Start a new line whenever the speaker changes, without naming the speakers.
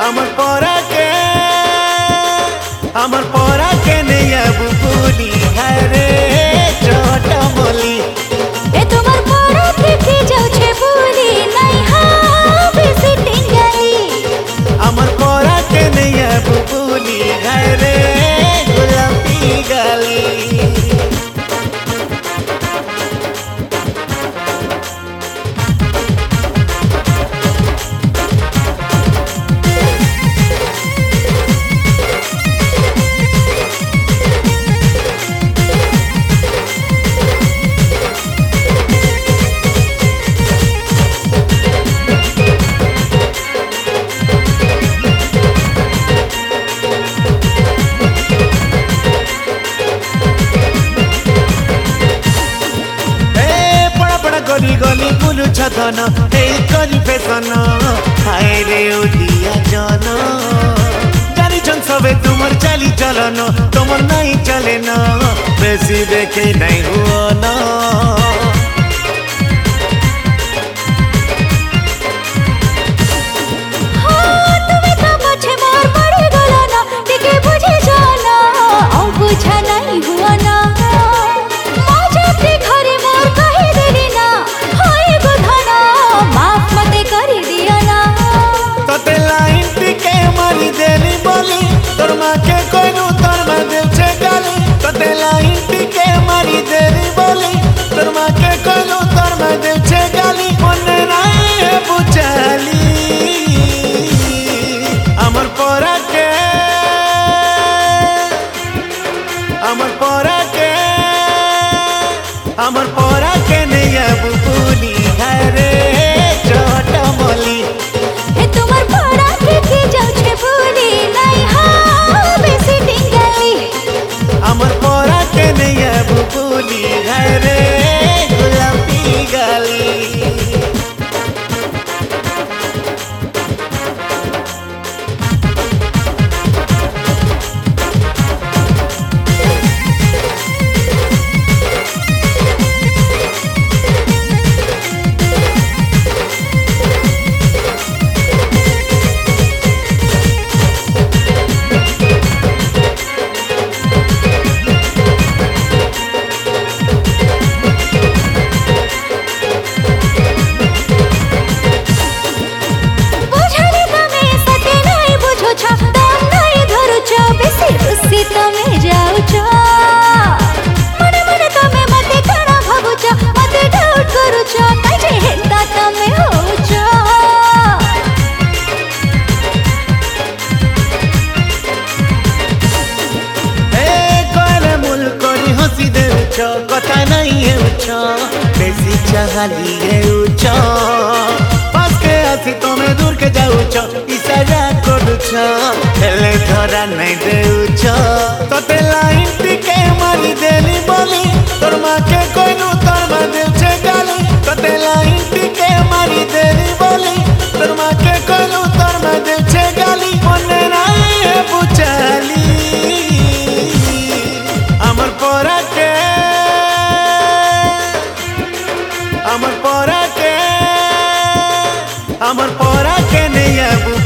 আমার পরাকে নেই বুবুলি হরে ছোট বলি
ए तुम्हार परा থেকে যাচ্ছে বুলি নাই হবে সিটিং গালি
আমার পরাকে নেই বুবুলি হরে গোলাপি গালি गली गली बुलू छन करी फैशन हाय रे उदिया जन जानी छन सबे तुमर चाली चलन तुमर नहीं चले न बेसी देखे नहीं हुआ ना तोर माँ के कोई नु तोर माँ दिल छे गाली तते लाइन टिके मारी देरी बोली तोर माँ के कोई नु तोर माँ दिल छे गाली मने नहीं है बुझाली अमर पोरा के नहीं है बुबुली हरे छोट मोली
ए तुम्हार परा থেকে যাচ্ছে বুলি
আমার পরাকে নেই বুবুলি হরে গোলাপি গালি कथा नहीं है बेसी चाहली है पास के आसी तुम्हें दूर के जाऊछ इशारा करूछ हेले धरा नहीं देउछ तते लाइन टिके मारी देली बोली तोर माँ के कोई नु तोर माँ दिल छे गाली तते लाइन टिके मारी देली बोली तोर माँ के कोई नु तोर माँ दिल छे गाली मने नहीं है बुझाली अमर पोरा के আমার পরাকে নেই